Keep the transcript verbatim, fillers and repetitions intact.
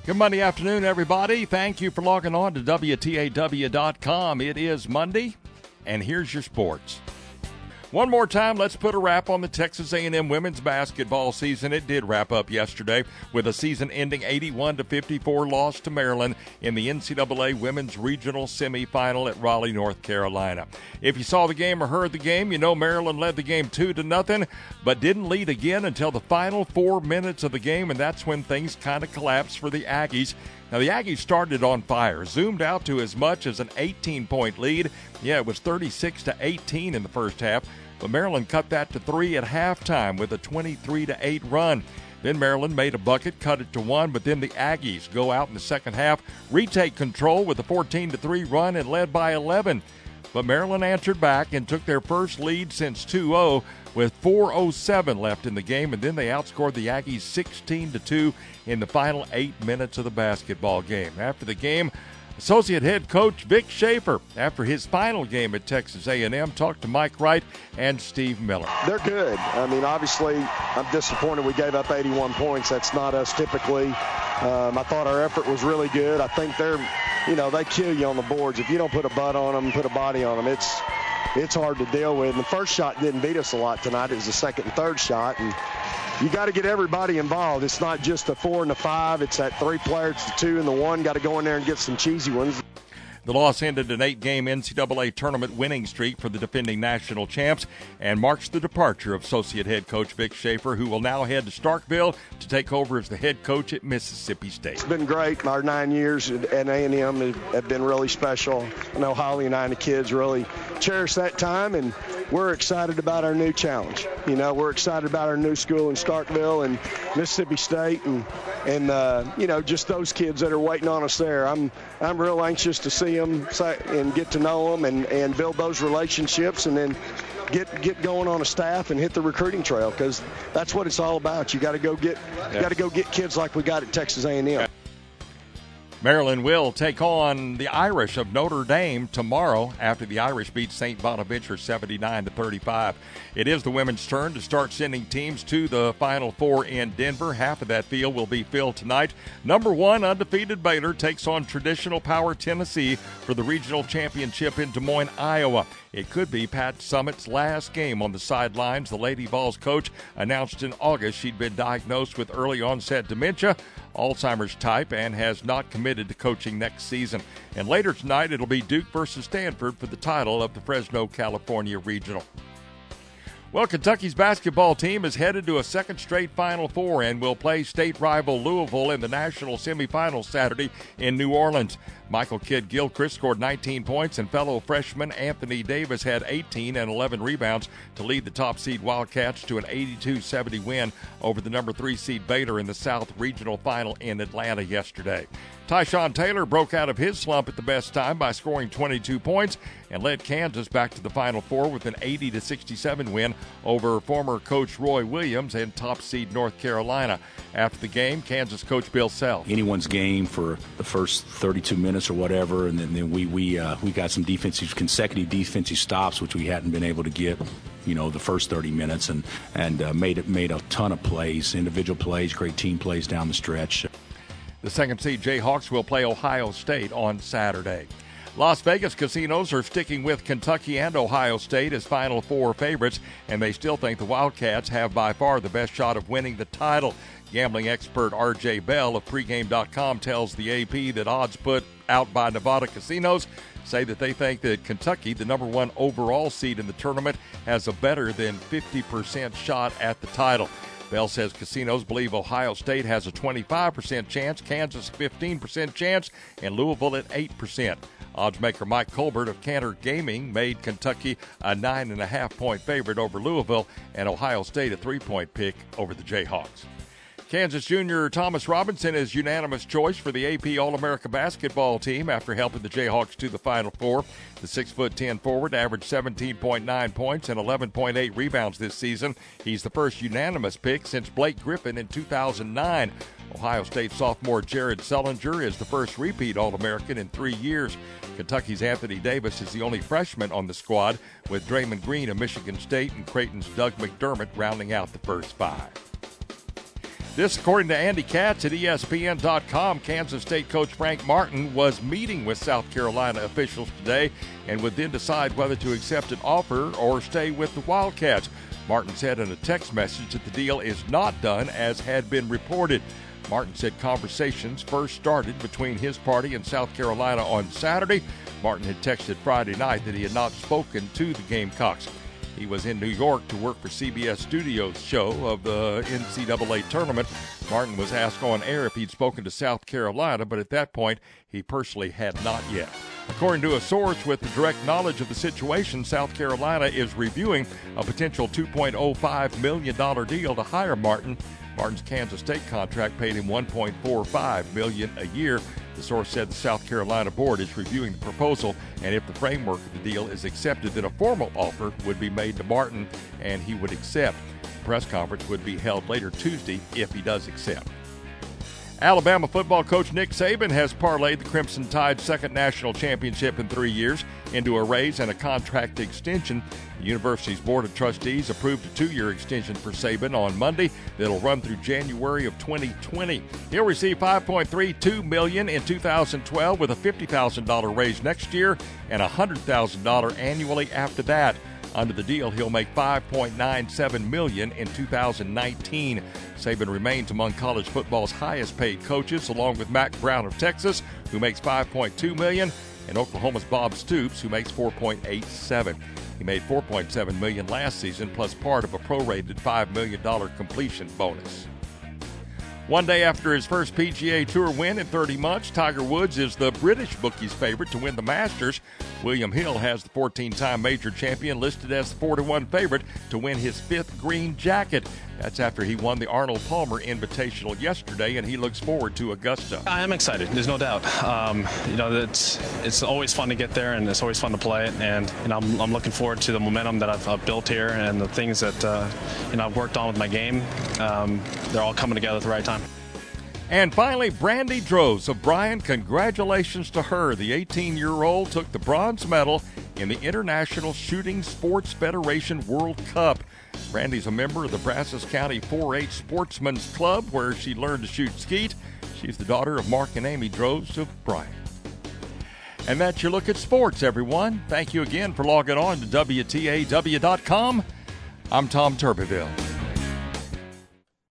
Good Monday afternoon, everybody. Thank you for logging on to W T A W dot com. It is Monday, and here's your sports. One more time, let's put a wrap on the Texas A and M women's basketball season. It did wrap up yesterday with a season-ending eighty-one to fifty-four loss to Maryland in the N C double A Women's Regional Semifinal at Raleigh, North Carolina. If you saw the game or heard the game, you know Maryland led the game two to nothing, but didn't lead again until the final four minutes of the game, and that's when things kind of collapsed for the Aggies. Now, the Aggies started on fire, zoomed out to as much as an eighteen-point lead. Yeah, it was thirty-six to eighteen in the first half, but Maryland cut that to three at halftime with a twenty-three to eight run. Then Maryland made a bucket, cut it to one, but then the Aggies go out in the second half, retake control with a fourteen to three run and led by eleven. But Maryland answered back and took their first lead since two oh with four oh seven left in the game, and then they outscored the Aggies sixteen to two in the final eight minutes of the basketball game. After the game, Associate head coach Vic Schaefer, after his final game at Texas A and M, talked to Mike Wright and Steve Miller. They're good. I mean, obviously, I'm disappointed we gave up eighty-one points. That's not us typically. Um, I thought our effort was really good. I think they're, you know, they kill you on the boards. If you don't put a butt on them, put a body on them, it's it's hard to deal with. And the first shot didn't beat us a lot tonight. It was the second and third shot. And you got to get everybody involved. It's not just the four and the five. It's that three player, it's the two and the one. Got to go in there and get some cheesy ones. The loss ended an eight-game N C double A tournament winning streak for the defending national champs and marks the departure of Associate head coach Vic Schaefer, who will now head to Starkville to take over as the head coach at Mississippi State. It's been great. Our nine years at A and M have been really special. I know Holly and I and the kids really cherish that time, and we're excited about our new challenge. You know, we're excited about our new school in Starkville and Mississippi State, and and uh, you know, just those kids that are waiting on us there. I'm I'm real anxious to see them and get to know them and, and build those relationships, and then get get going on a staff and hit the recruiting trail, because that's what it's all about. You got to go get you got to go get kids like we got at Texas A and M. Maryland will take on the Irish of Notre Dame tomorrow after the Irish beat Saint Bonaventure seventy-nine to thirty-five. It is the women's turn to start sending teams to the Final Four in Denver. Half of that field will be filled tonight. Number one, undefeated Baylor takes on traditional power Tennessee for the regional championship in Des Moines, Iowa. It could be Pat Summitt's last game on the sidelines. The Lady Vols coach announced in August she'd been diagnosed with early onset dementia, Alzheimer's type, and has not committed to coaching next season. And later tonight, it'll be Duke versus Stanford for the title of the Fresno, California Regional. Well, Kentucky's basketball team is headed to a second straight Final Four and will play state rival Louisville in the national semifinals Saturday in New Orleans. Michael Kidd-Gilchrist scored nineteen points, and fellow freshman Anthony Davis had eighteen and eleven rebounds to lead the top seed Wildcats to an eighty-two seventy win over the number three seed Baylor in the South Regional Final in Atlanta yesterday. Tyshawn Taylor broke out of his slump at the best time by scoring twenty-two points and led Kansas back to the Final Four with an eighty to sixty-seven win over former coach Roy Williams and top seed North Carolina. After the game, Kansas coach Bill Self. Anyone's game for the first thirty-two minutes or whatever, and then, then we we uh, we got some defensive consecutive defensive stops, which we hadn't been able to get, you know, the first thirty minutes, and and uh, made it made a ton of plays, individual plays, great team plays down the stretch. The second seed Jayhawks will play Ohio State on Saturday. Las Vegas casinos are sticking with Kentucky and Ohio State as Final Four favorites, and they still think the Wildcats have by far the best shot of winning the title. Gambling expert R J Bell of pregame dot com tells the A P that odds put out by Nevada casinos say that they think that Kentucky, the number one overall seed in the tournament, has a better than fifty percent shot at the title. Bell says casinos believe Ohio State has a twenty-five percent chance, Kansas a fifteen percent chance, and Louisville at eight percent. Oddsmaker Mike Colbert of Cantor Gaming made Kentucky a nine and a half point favorite over Louisville and Ohio State a three-point pick over the Jayhawks. Kansas junior Thomas Robinson is unanimous choice for the A P All-America basketball team after helping the Jayhawks to the Final Four. The six foot ten forward averaged seventeen point nine points and eleven point eight rebounds this season. He's the first unanimous pick since Blake Griffin in two thousand nine. Ohio State sophomore Jared Sullinger is the first repeat All-American in three years. Kentucky's Anthony Davis is the only freshman on the squad, with Draymond Green of Michigan State and Creighton's Doug McDermott rounding out the first five. This, according to Andy Katz at E S P N dot com, Kansas State coach Frank Martin was meeting with South Carolina officials today and would then decide whether to accept an offer or stay with the Wildcats. Martin said in a text message that the deal is not done as had been reported. Martin said conversations first started between his party and South Carolina on Saturday. Martin had texted Friday night that he had not spoken to the Gamecocks. He was in New York to work for C B S Studios' show of the N C double A tournament. Martin was asked on air if he'd spoken to South Carolina, but at that point, he personally had not yet. According to a source with direct knowledge of the situation, South Carolina is reviewing a potential two point oh five million dollars deal to hire Martin. Martin's Kansas State contract paid him one point four five million dollars a year. The source said the South Carolina board is reviewing the proposal, and if the framework of the deal is accepted, then a formal offer would be made to Martin, and he would accept. The press conference would be held later Tuesday if he does accept. Alabama football coach Nick Saban has parlayed the Crimson Tide's second national championship in three years into a raise and a contract extension. The university's Board of Trustees approved a two-year extension for Saban on Monday that'll run through January of twenty twenty. He'll receive five point three two million dollars in two thousand twelve with a fifty thousand dollars raise next year and one hundred thousand dollars annually after that. Under the deal, he'll make five point nine seven million dollars in two thousand nineteen. Saban remains among college football's highest-paid coaches, along with Mack Brown of Texas, who makes five point two million dollars, and Oklahoma's Bob Stoops, who makes four point eight seven. He made four point seven million dollars last season, plus part of a prorated five million dollars completion bonus. One day after his first P G A Tour win in thirty months, Tiger Woods is the British bookies' favorite to win the Masters. William Hill has the fourteen-time major champion listed as the four to one favorite to win his fifth green jacket. That's after he won the Arnold Palmer Invitational yesterday, and he looks forward to Augusta. I am excited. There's no doubt. Um, you know, it's it's always fun to get there, and it's always fun to play it. And you know, I'm, I'm looking forward to the momentum that I've, I've built here, and the things that uh, you know I've worked on with my game. Um, they're all coming together at the right time. And finally, Brandy Droz of Bryan. Congratulations to her. The eighteen-year-old took the bronze medal in the International Shooting Sports Federation World Cup. Brandy's a member of the Brazos County four H Sportsman's Club, where she learned to shoot skeet. She's the daughter of Mark and Amy Droz of Bryan. And that's your look at sports, everyone. Thank you again for logging on to W T A W dot com. I'm Tom Turbeville.